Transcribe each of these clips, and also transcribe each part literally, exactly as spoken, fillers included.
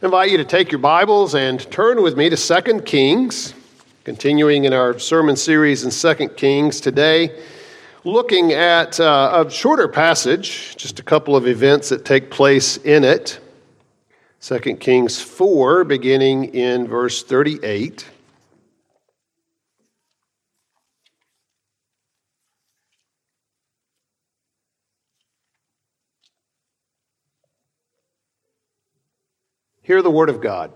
I invite you to take your Bibles and turn with me to Second Kings, continuing in our sermon series in Second Kings today, looking at uh, a shorter passage, just a couple of events that take place in it. Second Kings four, beginning in verse thirty-eight. Hear the word of God.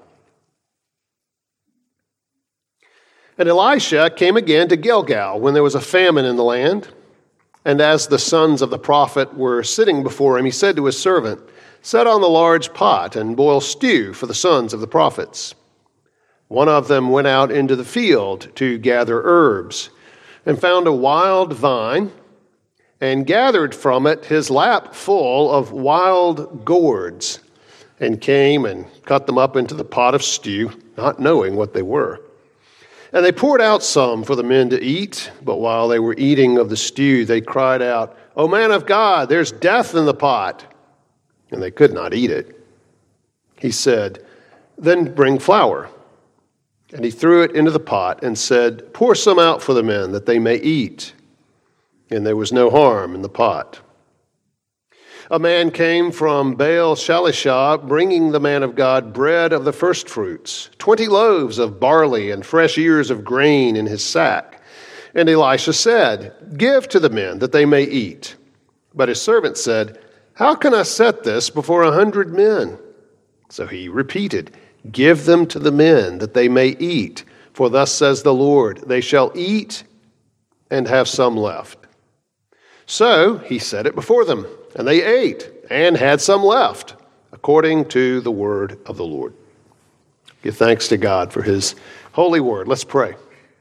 And Elisha came again to Gilgal when there was a famine in the land. And as the sons of the prophet were sitting before him, he said to his servant, "Set on the large pot and boil stew for the sons of the prophets." One of them went out into the field to gather herbs and found a wild vine and gathered from it his lap full of wild gourds, and came and cut them up into the pot of stew, not knowing what they were. And they poured out some for the men to eat, but while they were eating of the stew, they cried out, "O man of God, there's death in the pot." And they could not eat it. He said, "Then bring flour." And he threw it into the pot and said, "Pour some out for the men, that they may eat." And there was no harm in the pot. A man came from Baal Shalishah, bringing the man of God bread of the firstfruits, twenty loaves of barley and fresh ears of grain in his sack. And Elisha said, "Give to the men that they may eat." But his servant said, "How can I set this before a hundred men?" So he repeated, "Give them to the men that they may eat. For thus says the Lord, they shall eat and have some left." So he set it before them, and they ate and had some left, according to the word of the Lord. Give thanks to God for his holy word. Let's pray.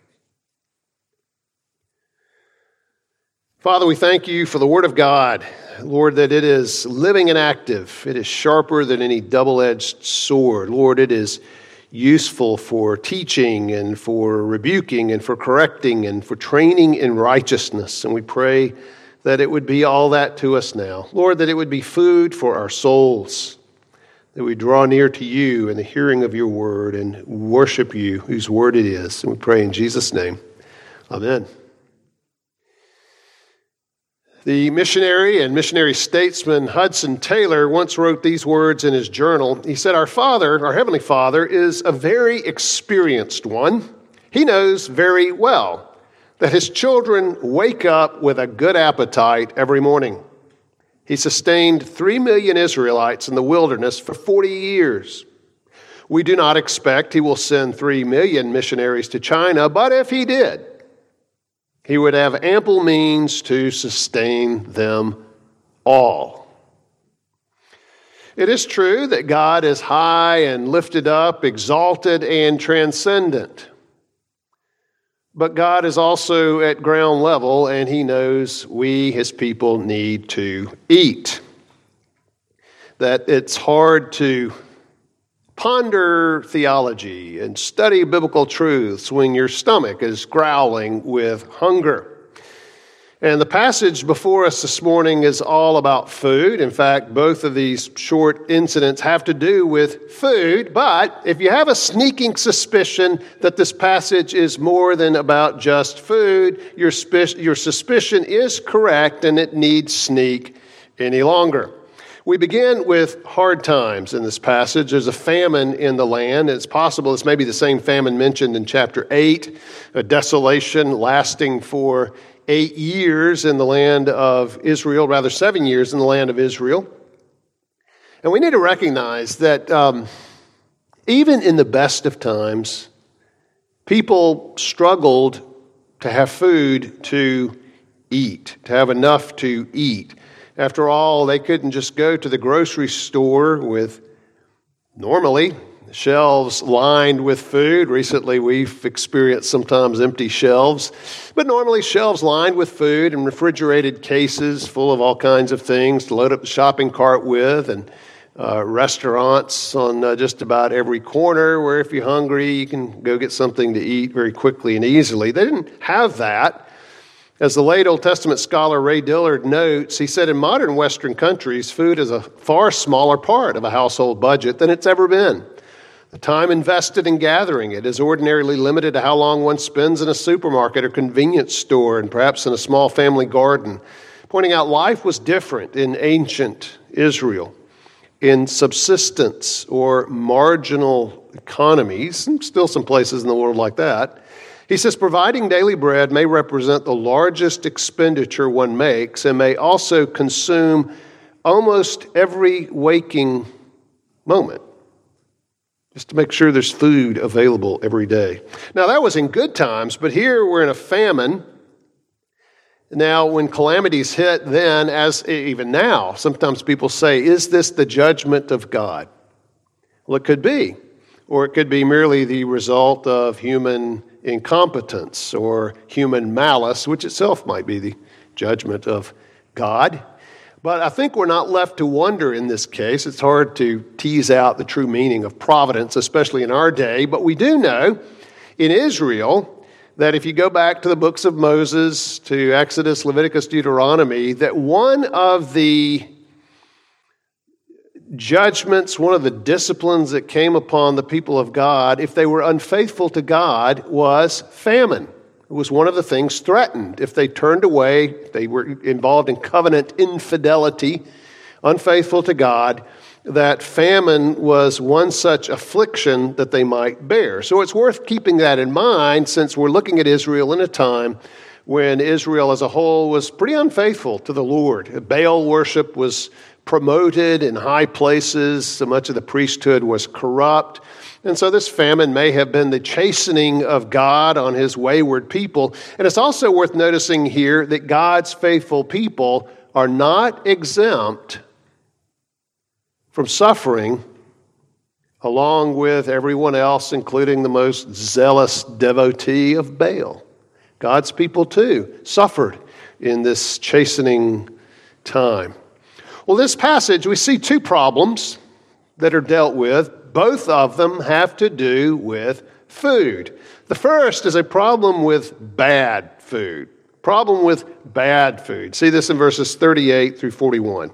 Father, we thank you for the word of God. Lord, that it is living and active. It is sharper than any double-edged sword. Lord, it is useful for teaching and for rebuking and for correcting and for training in righteousness. And we pray that it would be all that to us now. Lord, that it would be food for our souls, that we draw near to you in the hearing of your word and worship you, whose word it is. And we pray in Jesus' name. Amen. The missionary and missionary statesman Hudson Taylor once wrote these words in his journal. He said, "Our Father, our Heavenly Father, is a very experienced one. He knows very well that his children wake up with a good appetite every morning. He sustained three million Israelites in the wilderness for forty years. We do not expect he will send three million missionaries to China, but if he did, he would have ample means to sustain them all." It is true that God is high and lifted up, exalted and transcendent. But God is also at ground level, and he knows we, his people, need to eat. That it's hard to ponder theology and study biblical truths when your stomach is growling with hunger. And the passage before us this morning is all about food. In fact, both of these short incidents have to do with food. But if you have a sneaking suspicion that this passage is more than about just food, your, spe- your suspicion is correct, and it needs sneak any longer. We begin with hard times in this passage. There's a famine in the land. It's possible it's maybe the same famine mentioned in chapter eight, a desolation lasting for eight years in the land of Israel, rather seven years in the land of Israel. And we need to recognize that um, even in the best of times, people struggled to have food to eat, to have enough to eat. After all, they couldn't just go to the grocery store with normally shelves lined with food. Recently, we've experienced sometimes empty shelves, but normally shelves lined with food and refrigerated cases full of all kinds of things to load up the shopping cart with, and uh, restaurants on uh, just about every corner where if you're hungry, you can go get something to eat very quickly and easily. They didn't have that. As the late Old Testament scholar Ray Dillard notes, he said, in modern Western countries, food is a far smaller part of a household budget than it's ever been. The time invested in gathering it is ordinarily limited to how long one spends in a supermarket or convenience store and perhaps in a small family garden, pointing out life was different in ancient Israel. In subsistence or marginal economies, and still some places in the world like that. He says, providing daily bread may represent the largest expenditure one makes and may also consume almost every waking moment, just to make sure there's food available every day. Now, that was in good times, but here we're in a famine. Now, when calamities hit, then, as even now, sometimes people say, is this the judgment of God? Well, it could be. Or it could be merely the result of human incompetence or human malice, which itself might be the judgment of God. But I think we're not left to wonder in this case. It's hard to tease out the true meaning of providence, especially in our day. But we do know in Israel that if you go back to the books of Moses, to Exodus, Leviticus, Deuteronomy, that one of the judgments, one of the disciplines that came upon the people of God, if they were unfaithful to God, was famine. It was one of the things threatened. If they turned away, if they were involved in covenant infidelity, unfaithful to God, that famine was one such affliction that they might bear. So it's worth keeping that in mind since we're looking at Israel in a time when Israel as a whole was pretty unfaithful to the Lord. Baal worship was promoted in high places. So much of the priesthood was corrupt. And so this famine may have been the chastening of God on his wayward people. And it's also worth noticing here that God's faithful people are not exempt from suffering along with everyone else, including the most zealous devotee of Baal. God's people, too, suffered in this chastening time. Well, this passage, we see two problems that are dealt with. Both of them have to do with food. The first is a problem with bad food. Problem with bad food. See this in verses thirty-eight through forty-one.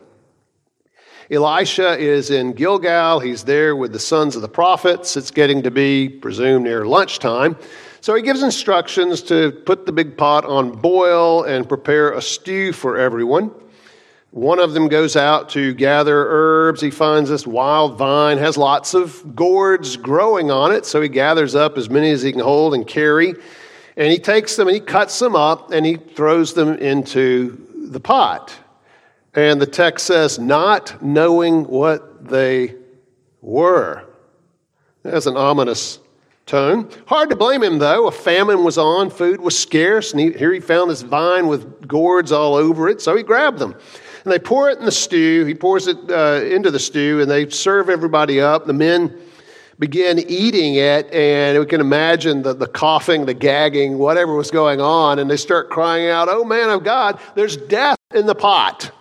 Elisha is in Gilgal. He's there with the sons of the prophets. It's getting to be, presumed, near lunchtime. So he gives instructions to put the big pot on boil and prepare a stew for everyone. One of them goes out to gather herbs. He finds this wild vine, has lots of gourds growing on it, so he gathers up as many as he can hold and carry. And he takes them and he cuts them up and he throws them into the pot. And the text says, not knowing what they were. That's an ominous tone. Hard to blame him, though. A famine was on, food was scarce, and he, here he found this vine with gourds all over it, so he grabbed them. And they pour it in the stew. He pours it uh, into the stew, and they serve everybody up. The men begin eating it, and we can imagine the, the coughing, the gagging, whatever was going on, and they start crying out, "Oh, man of God, there's death in the pot."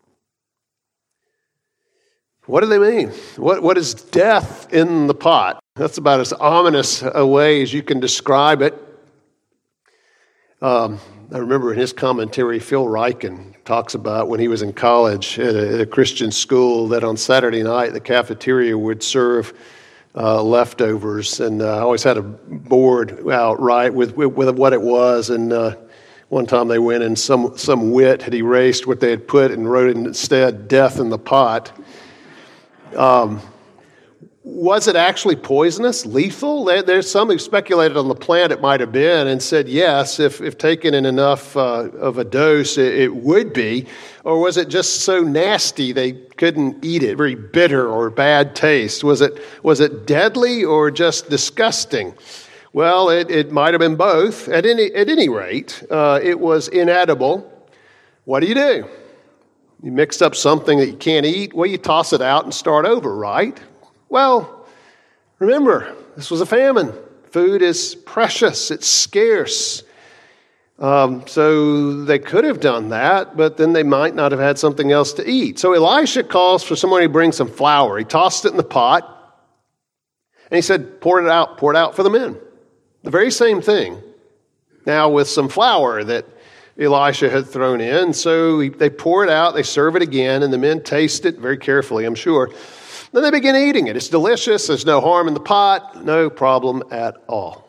What do they mean? What What is death in the pot? That's about as ominous a way as you can describe it. Um, I remember in his commentary, Phil Ryken talks about when he was in college at a, at a Christian school that on Saturday night the cafeteria would serve uh, leftovers, and uh, I always had a board out right with, with, with what it was. And uh, one time they went and some some wit had erased what they had put and wrote instead "death in the pot." Um, was it actually poisonous, lethal? There, there's some who speculated on the plant it might have been and said yes, if, if taken in enough uh, of a dose, it, it would be. Or was it just so nasty they couldn't eat it, very bitter or bad taste? Was it was it deadly or just disgusting? Well, it, it might have been both. At any, at any rate, uh, it was inedible. What do you do? You mix up something that you can't eat, well, you toss it out and start over, right? Well, remember, this was a famine. Food is precious. It's scarce. Um, so they could have done that, but then they might not have had something else to eat. So Elisha calls for someone to bring some flour. He tossed it in the pot, and he said, pour it out, pour it out for the men. The very same thing, now with some flour that Elisha had thrown in. So they pour it out, they serve it again, and the men taste it very carefully, I'm sure. Then they begin eating it. It's delicious. There's no harm in the pot. No problem at all.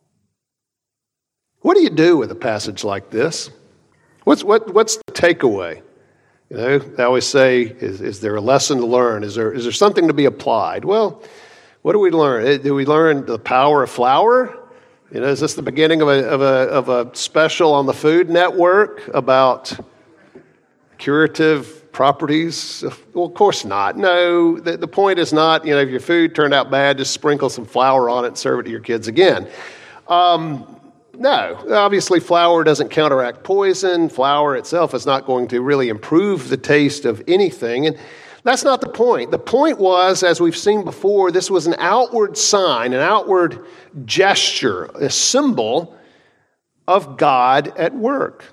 What do you do with a passage like this? What's what, what's the takeaway? You know, they always say, is, is there a lesson to learn? Is there is there something to be applied? Well, what do we learn? Do we learn the power of flour? You know, is this the beginning of a of a of a special on the Food Network about curative properties? Well, of course not. No, the, the point is not, you know, if your food turned out bad, just sprinkle some flour on it and serve it to your kids again. Um, no, obviously flour doesn't counteract poison. Flour itself is not going to really improve the taste of anything. And that's not the point. The point was, as we've seen before, this was an outward sign, an outward gesture, a symbol of God at work,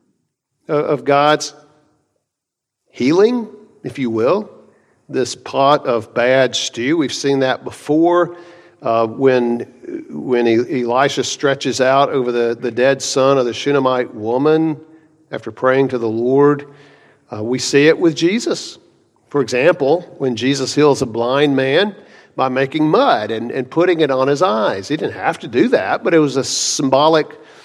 of God's healing, if you will. This pot of bad stew, we've seen that before uh, when, when Elisha stretches out over the, the dead son of the Shunammite woman after praying to the Lord. Uh, we see it with Jesus. For example, when Jesus heals a blind man by making mud and, and putting it on his eyes. He didn't have to do that, but it was a symbolic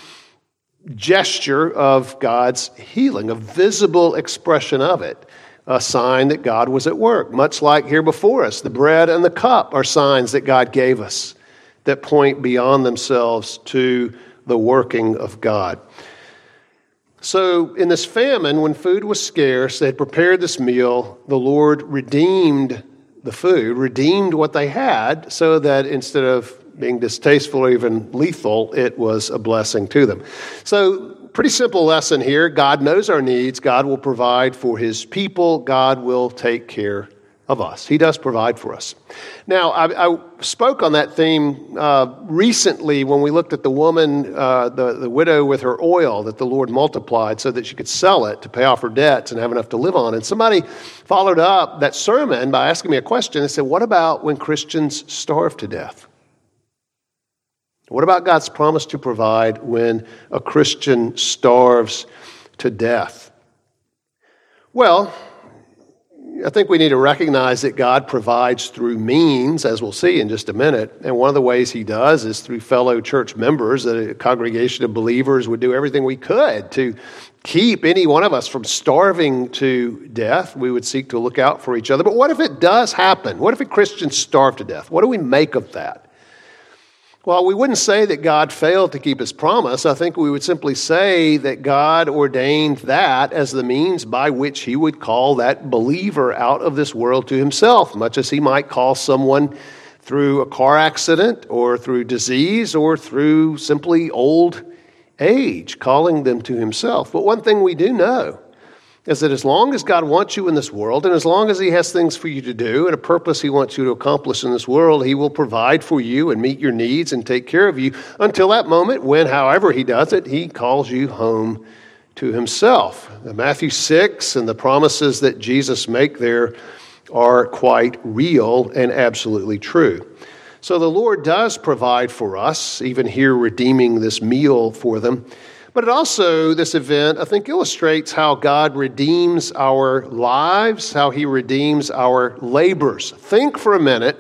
gesture of God's healing, a visible expression of it, a sign that God was at work. Much like here before us, the bread and the cup are signs that God gave us that point beyond themselves to the working of God. So in this famine, when food was scarce, they had prepared this meal. The Lord redeemed the food, redeemed what they had, so that instead of being distasteful or even lethal, it was a blessing to them. So pretty simple lesson here. God knows our needs. God will provide for his people. God will take care of us. He does provide for us. Now, I, I spoke on that theme uh, recently when we looked at the woman, uh, the, the widow with her oil that the Lord multiplied so that she could sell it to pay off her debts and have enough to live on. And somebody followed up that sermon by asking me a question and said, what about when Christians starve to death? What about God's promise to provide when a Christian starves to death? Well, I think we need to recognize that God provides through means, as we'll see in just a minute. And one of the ways he does is through fellow church members. That a congregation of believers would do everything we could to keep any one of us from starving to death. We would seek to look out for each other. But what if it does happen? What if a Christian starved to death? What do we make of that? Well, we wouldn't say that God failed to keep his promise. I think we would simply say that God ordained that as the means by which he would call that believer out of this world to himself, much as he might call someone through a car accident or through disease or through simply old age, calling them to himself. But one thing we do know is that as long as God wants you in this world, and as long as he has things for you to do and a purpose he wants you to accomplish in this world, he will provide for you and meet your needs and take care of you until that moment when, however he does it, he calls you home to himself. Matthew six and the promises that Jesus make there are quite real and absolutely true. So the Lord does provide for us, even here redeeming this meal for them. But it also, this event, I think, illustrates how God redeems our lives, how he redeems our labors. Think for a minute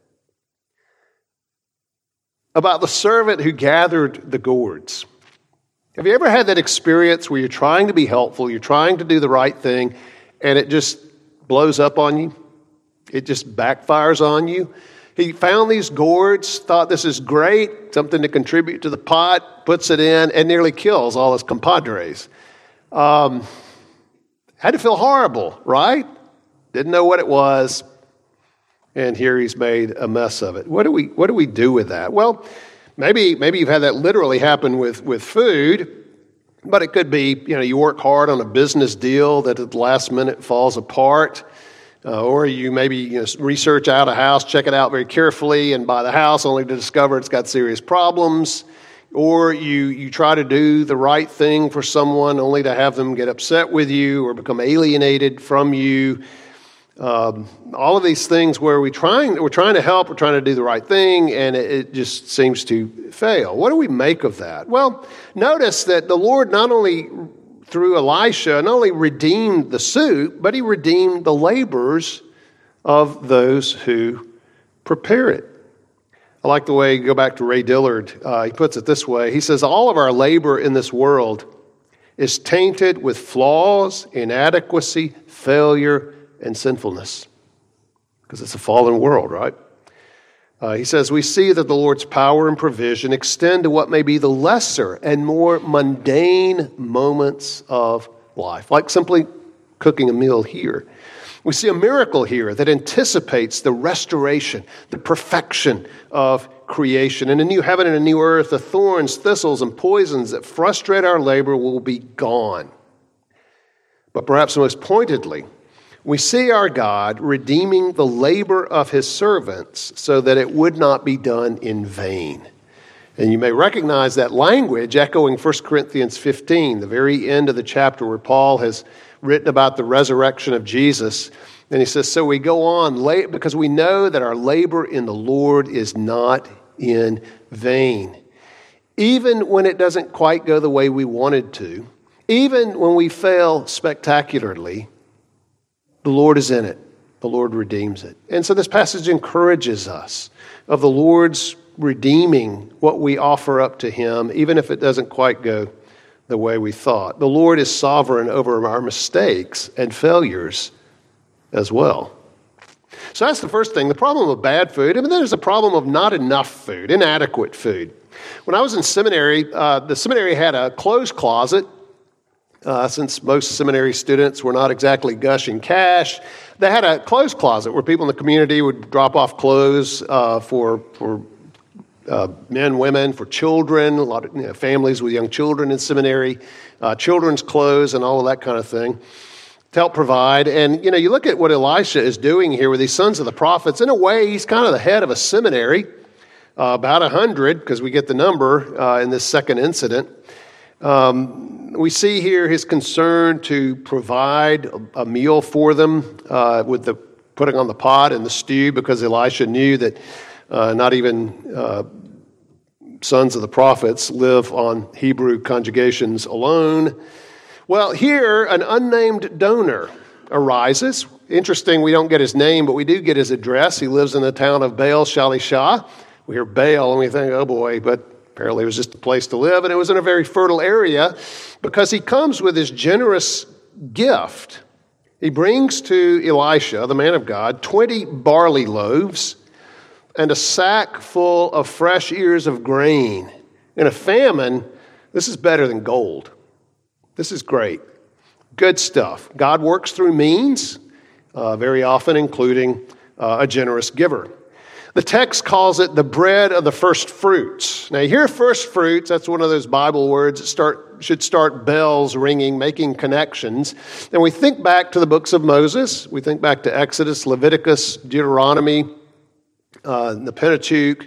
about the servant who gathered the gourds. Have you ever had that experience where you're trying to be helpful, you're trying to do the right thing, and it just blows up on you? It just backfires on you? He found these gourds, thought this is great, something to contribute to the pot, puts it in, and nearly kills all his compadres. Um, had to feel horrible, right? Didn't know what it was, and here he's made a mess of it. What do we what do we do with that? Well, maybe maybe you've had that literally happen with, with food, but it could be, you know, you work hard on a business deal that at the last minute falls apart. Uh, or you maybe you know, research out a house, check it out very carefully, and buy the house only to discover it's got serious problems. Or you, you try to do the right thing for someone only to have them get upset with you or become alienated from you. Um, all of these things where we trying, we're trying to help, we're trying to do the right thing, and it, it just seems to fail. What do we make of that? Well, notice that the Lord not only through Elisha, not only redeemed the soup, but he redeemed the labors of those who prepare it. I like the way, go back to Ray Dillard, uh, he puts it this way. He says, all of our labor in this world is tainted with flaws, inadequacy, failure, and sinfulness. Because it's a fallen world, right? Uh, he says, we see that the Lord's power and provision extend to what may be the lesser and more mundane moments of life, like simply cooking a meal here. We see a miracle here that anticipates the restoration, the perfection of creation. In a new heaven and a new earth, the thorns, thistles, and poisons that frustrate our labor will be gone. But perhaps most pointedly, we see our God redeeming the labor of his servants so that it would not be done in vain. And you may recognize that language echoing First Corinthians fifteen, the very end of the chapter where Paul has written about the resurrection of Jesus. And he says, so we go on because we know that our labor in the Lord is not in vain. Even when it doesn't quite go the way we wanted to, even when we fail spectacularly, the Lord is in it. The Lord redeems it. And so this passage encourages us of the Lord's redeeming what we offer up to him, even if it doesn't quite go the way we thought. The Lord is sovereign over our mistakes and failures as well. So that's the first thing. The problem of bad food. I mean, there's a problem of not enough food, inadequate food. When I was in seminary, uh, the seminary had a clothes closet. Uh, since most seminary students were not exactly gushing cash, they had a clothes closet where people in the community would drop off clothes uh, for for uh, men, women, for children, a lot of you know, families with young children in seminary, uh, children's clothes and all of that kind of thing to help provide. And, you know, you look at what Elisha is doing here with these sons of the prophets. In a way, he's kind of the head of a seminary, uh, about a hundred, because we get the number uh, in this second incident. Um, we see here his concern to provide a, a meal for them uh, with the putting on the pot and the stew, because Elisha knew that uh, not even uh, sons of the prophets live on Hebrew conjugations alone. Well, here an unnamed donor arises. Interesting, we don't get his name, but we do get his address. He lives in the town of Baal Shalisha. We hear Baal and we think, oh boy, but apparently it was just a place to live, and it was in a very fertile area because he comes with his generous gift. He brings to Elisha, the man of God, twenty barley loaves and a sack full of fresh ears of grain. In a famine, this is better than gold. This is great. Good stuff. God works through means, uh, very often including uh, a generous giver. The text calls it the bread of the first fruits. Now, you hear first fruits, that's one of those Bible words that start should start bells ringing, making connections. And we think back to the books of Moses. We think back to Exodus, Leviticus, Deuteronomy, uh, the Pentateuch,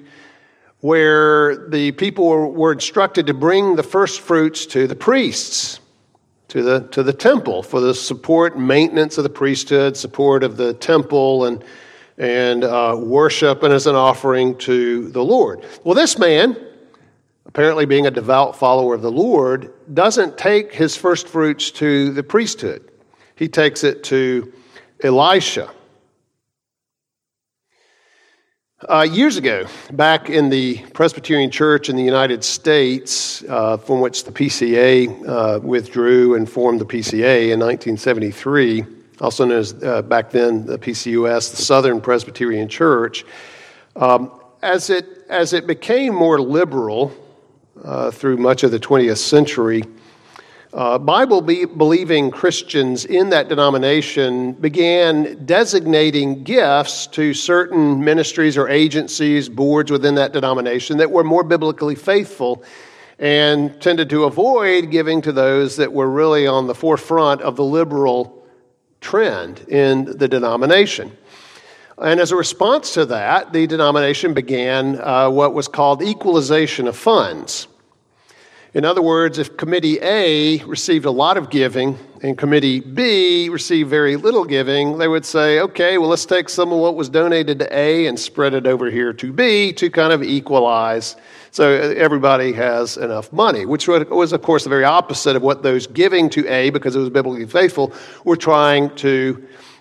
where the people were, were instructed to bring the first fruits to the priests, to the, to the temple, for the support and maintenance of the priesthood, support of the temple, and and uh, worship, and as an offering to the Lord. Well, this man, apparently being a devout follower of the Lord, doesn't take his first fruits to the priesthood. He takes it to Elisha. Uh, years ago, back in the Presbyterian Church in the United States, uh, from which the P C A uh, withdrew and formed the P C A in nineteen seventy-three, also known as uh, back then the P C U S, the Southern Presbyterian Church. Um, as it as it became more liberal uh, through much of the twentieth century, uh, Bible-believing Christians in that denomination began designating gifts to certain ministries or agencies, boards within that denomination that were more biblically faithful, and tended to avoid giving to those that were really on the forefront of the liberal trend in the denomination. And as a response to that, the denomination began uh, what was called equalization of funds. In other words, if Committee A received a lot of giving and Committee B received very little giving, they would say, okay, well, let's take some of what was donated to A and spread it over here to B to kind of equalize so everybody has enough money, which was, of course, the very opposite of what those giving to A, because it was biblically faithful, were trying to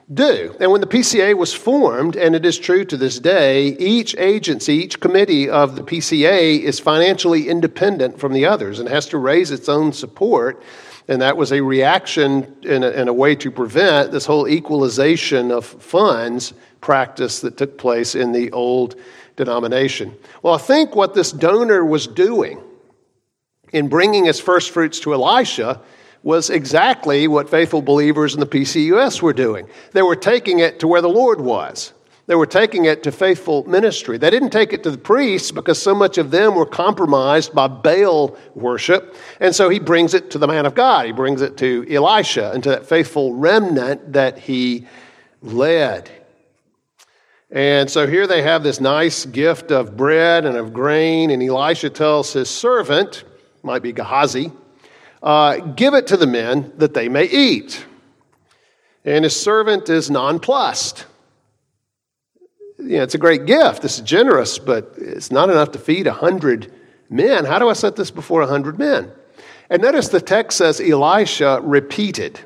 do. And when the P C A was formed, and it is true to this day, each agency, each committee of the P C A is financially independent from the others and has to raise its own support. And that was a reaction in a, in a way to prevent this whole equalization of funds practice that took place in the old denomination. Well, I think what this donor was doing in bringing his first fruits to Elisha was exactly what faithful believers in the P C U S were doing. They were taking it to where the Lord was. They were taking it to faithful ministry. They didn't take it to the priests because so much of them were compromised by Baal worship. And so he brings it to the man of God. He brings it to Elisha and to that faithful remnant that he led. And so here they have this nice gift of bread and of grain. And Elisha tells his servant, might be Gehazi, uh, give it to the men that they may eat. And his servant is nonplussed. You know, it's a great gift. This is generous, but it's not enough to feed a hundred men. How do I set this before a hundred men? And notice the text says Elisha repeated.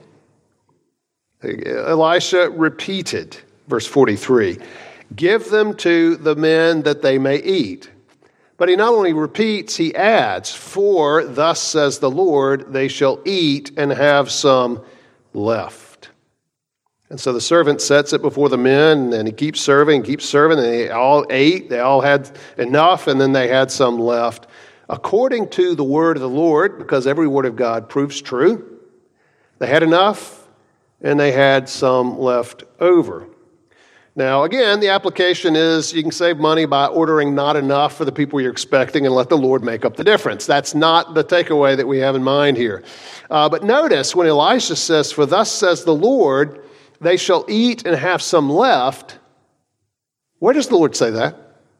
Elisha repeated, verse forty-three. Give them to the men that they may eat. But he not only repeats, he adds, for thus says the Lord, they shall eat and have some left. And so the servant sets it before the men, and he keeps serving, keeps serving, and they all ate. They all had enough, and then they had some left. According to the word of the Lord, because every word of God proves true, they had enough, and they had some left over. Now, again, the application is you can save money by ordering not enough for the people you're expecting and let the Lord make up the difference. That's not the takeaway that we have in mind here. Uh, but notice when Elisha says, for thus says the Lord, they shall eat and have some left. Where does the Lord say that?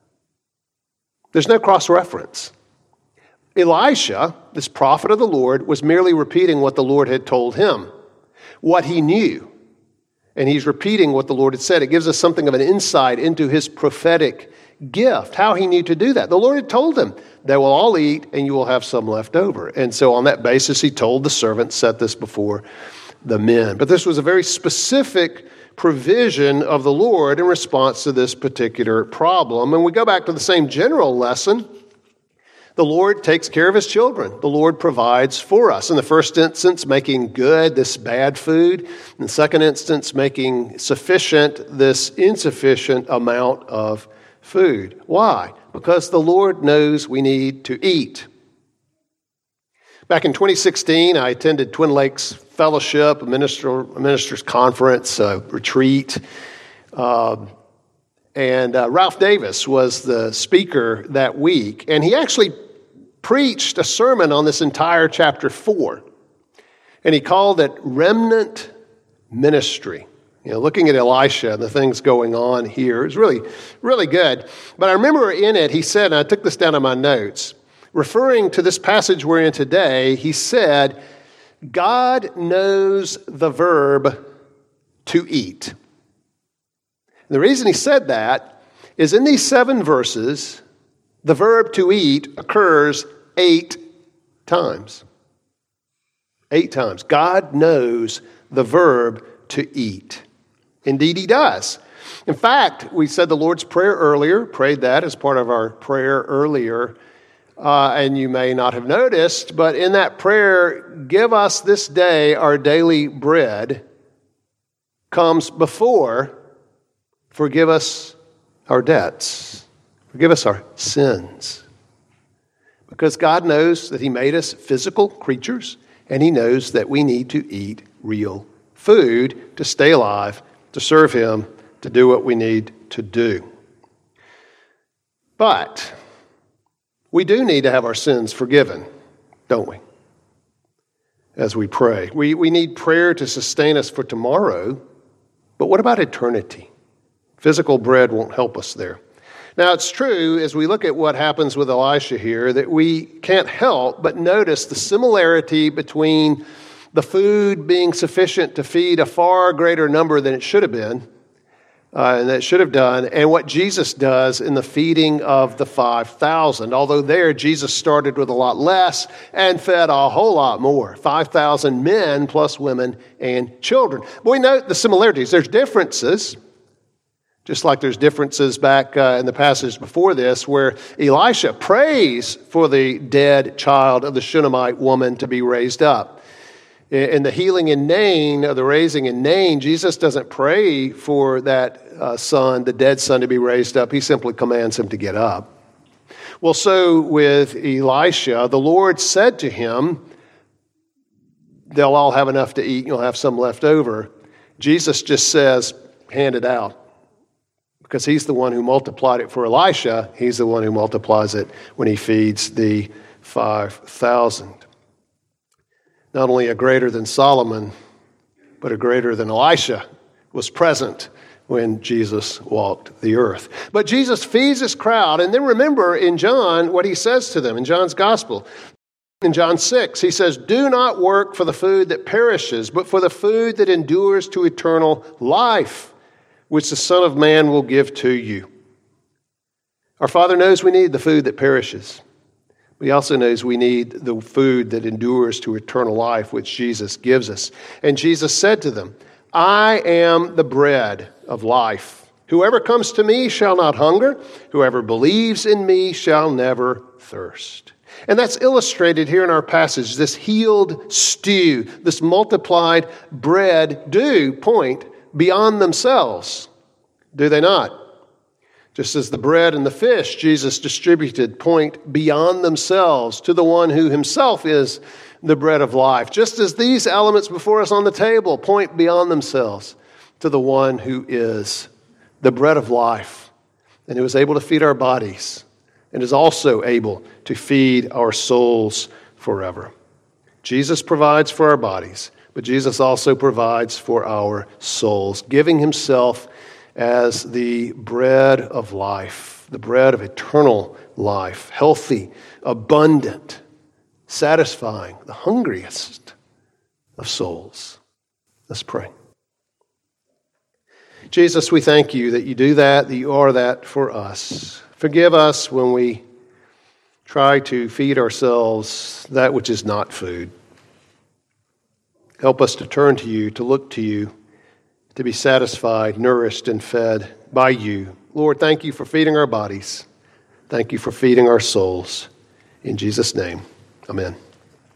There's no cross-reference. Elisha, this prophet of the Lord, was merely repeating what the Lord had told him, what he knew. And he's repeating what the Lord had said. It gives us something of an insight into his prophetic gift, how he knew to do that. The Lord had told him, they will all eat and you will have some left over. And so on that basis, he told the servant, set this before the men. But this was a very specific provision of the Lord in response to this particular problem. And we go back to the same general lesson. The Lord takes care of his children. The Lord provides for us. In the first instance, making good this bad food. In the second instance, making sufficient this insufficient amount of food. Why? Because the Lord knows we need to eat. Back in twenty sixteen, I attended Twin Lakes Fellowship, a, minister, a minister's conference, a retreat. Uh, and uh, Ralph Davis was the speaker that week. And he actually preached a sermon on this entire chapter four. And he called it Remnant Ministry. You know, looking at Elisha and the things going on here. It was really, really good. But I remember in it, he said, and I took this down in my notes, referring to this passage we're in today, he said, God knows the verb to eat. And the reason he said that is in these seven verses, the verb to eat occurs eight times. Eight times. God knows the verb to eat. Indeed, he does. In fact, we said the Lord's Prayer earlier, prayed that as part of our prayer earlier. Uh, and you may not have noticed, but in that prayer, give us this day our daily bread, comes before forgive us our debts, forgive us our sins. Because God knows that he made us physical creatures, and he knows that we need to eat real food to stay alive, to serve him, to do what we need to do. But we do need to have our sins forgiven, don't we? As we pray. We, we need prayer to sustain us for tomorrow, but what about eternity? Physical bread won't help us there. Now, it's true, as we look at what happens with Elisha here, that we can't help but notice the similarity between the food being sufficient to feed a far greater number than it should have been, uh, and that should have done, and what Jesus does in the feeding of the five thousand. Although there, Jesus started with a lot less and fed a whole lot more. five thousand men plus women and children. But we note the similarities. There's differences, just like there's differences back uh, in the passage before this, where Elisha prays for the dead child of the Shunammite woman to be raised up. In the healing in Nain, or the raising in Nain, Jesus doesn't pray for that uh, son, the dead son, to be raised up. He simply commands him to get up. Well, so with Elisha, the Lord said to him, they'll all have enough to eat, and you'll have some left over. Jesus just says, hand it out. Because he's the one who multiplied it for Elisha. He's the one who multiplies it when he feeds the five thousand. Not only a greater than Solomon, but a greater than Elisha was present when Jesus walked the earth. But Jesus feeds this crowd, and then remember in John what he says to them in John's gospel. In John six, he says, do not work for the food that perishes, but for the food that endures to eternal life, which the Son of Man will give to you. Our Father knows we need the food that perishes. He also knows we need the food that endures to eternal life, which Jesus gives us. And Jesus said to them, I am the bread of life. Whoever comes to me shall not hunger. Whoever believes in me shall never thirst. And that's illustrated here in our passage. This healed stew, this multiplied bread do point beyond themselves, do they not? Just as the bread and the fish Jesus distributed point beyond themselves to the one who himself is the bread of life. Just as these elements before us on the table point beyond themselves to the one who is the bread of life and who is able to feed our bodies and is also able to feed our souls forever. Jesus provides for our bodies, but Jesus also provides for our souls, giving himself as the bread of life, the bread of eternal life, healthy, abundant, satisfying, the hungriest of souls. Let's pray. Jesus, we thank you that you do that, that you are that for us. Forgive us when we try to feed ourselves that which is not food. Help us to turn to you, to look to you, to be satisfied, nourished, and fed by you. Lord, thank you for feeding our bodies. Thank you for feeding our souls. In Jesus' name, amen.